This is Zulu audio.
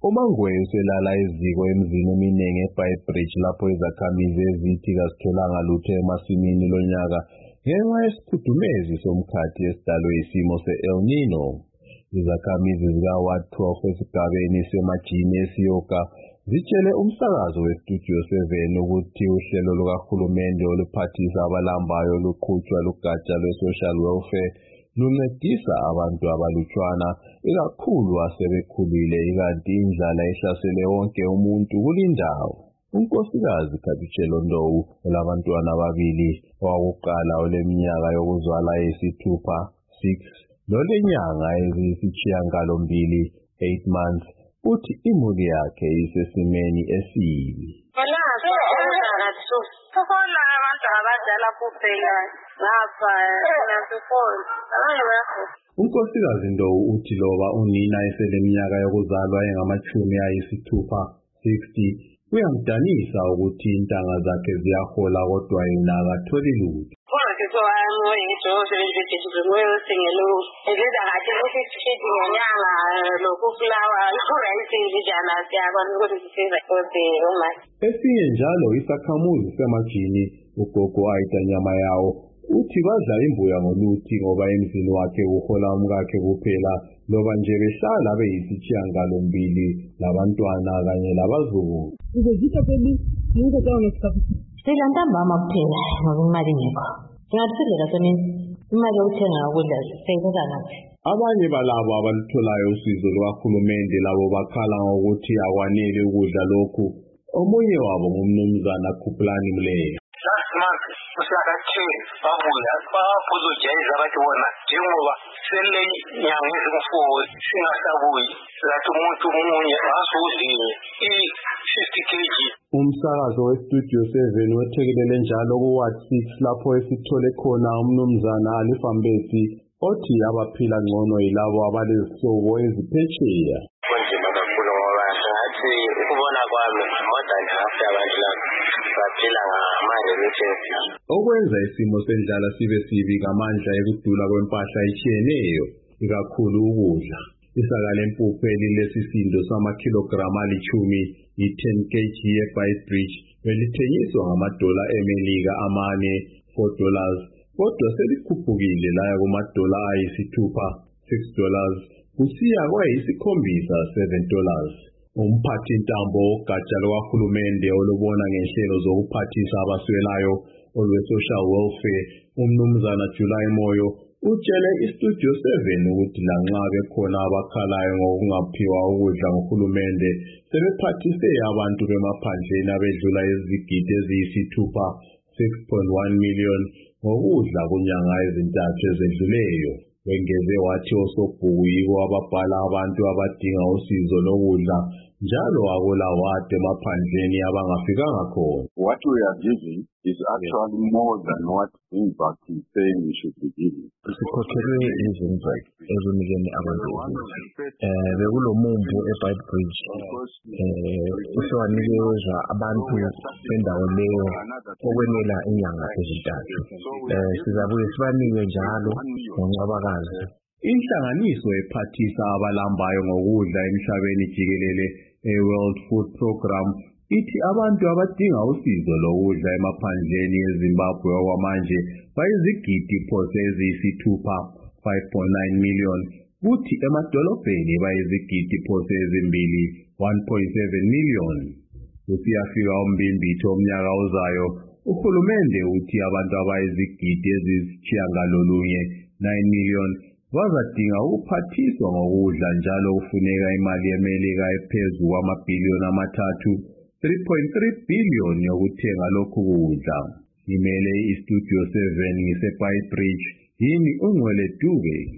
uMangweni uselala eziko emizini eminingi eBeitbridge lapho izakhamizi ezithi kazitholanga lutho emasimini lonyaka ngenxa yesikhudumezi somkhathi esidalwe isimo se-El Nino. Izakhamizi zika-Ward 12 esigabeni semajini esiyoka zitshele umsakazo weStudio 7 ukuthi uhlelo lukahulumende oluphathisa abalambayo luqhutshwa lugatsha lwe-social welfare luncedisa abantu abalutshwana ikakhulu asebekhulile ikanti indlala ihlasele wonke umuntu kulindawo. Unkosikazi Kabitshelo Ndou olabantwana ababili owakuqala oleminyaka yokuzalwa eyisithupha 6 lolenyanga eziyisishiyagalombili 8 months uthi imuli yakhe isesimeni esibi. Unkosikazi Ndou uthi loba unina eseleminyaka yokuzalwa engama-60 60 kuyamdanisa ukuthi intanga zakhe ziyahola kodwa yena akatholi lutho. Esinye njalo isakhamuzi semajini ugogo Aida Nyamayawo uthi badla imbuya ngoluthi ngoba emzini wakhe uhola umkakhe kuphela loba nje behlala beyisishiyagalombili labantwana kanye labazukulu. Sila ntambama kuphela ngoba imali ngekho. Singathidlela semini imali yokuthenga ukudla seyibeka ngaphi? Abanye balabo abalutholayo usizo lwakahulumende labo bakhala ngokuthi akwanele ukudla lokhu. Omunye wabo ngumnumzana Khuphulani Mleyo. Last month usiyakathi babuya bazojayeza bathi wona njengoba sele nyanga ezimfuwo singasabuyi lathi umuntu munye asuzile i-50 kg. Umsakazo weStudio 7 wethekelele njalo kuWard 6 lapho esithole khona umnumzana Alifambeti othi abaphila ngcono yilabo abalezihlobo eziphetsheya. Kunzima kakhulu ngoba ngathi ukubona kwami modern half yabantu laba baphila ngama-relatives. Okwenza isimo sendlala sibe sibi ngamandla ekudula kwempahla etshiyeneyo ikakhulu ukudla. Isaka lempuphu elilesisindo samakilograma ali-10 i-10 kg eBeitbridge belithengiswa ngamadola eMelika amane $4 kodwa selikhuphukile laya kumadola ayisithupha $6 kusiya kwayisikhombisa $7. Umphathi ntambo ogatsha lwahulumende olubona ngenhlelo zokuphathisa abaswelayo olwe-social welfare umnumzana July Moyo utshele iStudio 7 ukuthi lanxa bekhona abakhalayo ngokungaphiwa ukudla nguhulumende sebephathise abantu bemaphandleni abedlula izigidi eziyisithupha 6.1 million ngokudla kunyanga ezintathu ezedluleyo. Wengeze wathi osobhuku yibo ababhala abantu abadinga usizo lokudla njalo akulaward emaphandleni abangafikanga khona. What we are giving is actually more than what Impact is saying we should be giving. Sikhokhelwe izinto ezinikeni abantu. Bekulomumbu eBeitbridge. Usewanikeza abantu bendawo leyo okwenela inyanga ezintathu. Sizabuye sibanike njalo ngoNcwabakazi. Inhlanganiso ephathisa abalambayo ngokudla emhlabeni jikelele eWorld Food Program ithi abantu abadinga usizo lokudla emaphandleni eZimbabwe okwamanje bayizigidi phose eziyisithupha 5.9 million kuthi emadolobheni bayizigidi phose ezimbili 1.7 million. Kusiyafika umbimbithi omnyaka ozayo uhulumende uthi abantu abayizigidi eziyisitshiyagalolunye 9 million bazadinga ukuphathiswa ngokudla njalo kufuneka imali yeMelika ephezulu kwamabhiliyoni amathathu 3.3 billion yokuthenga lokhu kudla. Imele iStudio 7 ngiseBeitbridge yimi uNgcwele Dube.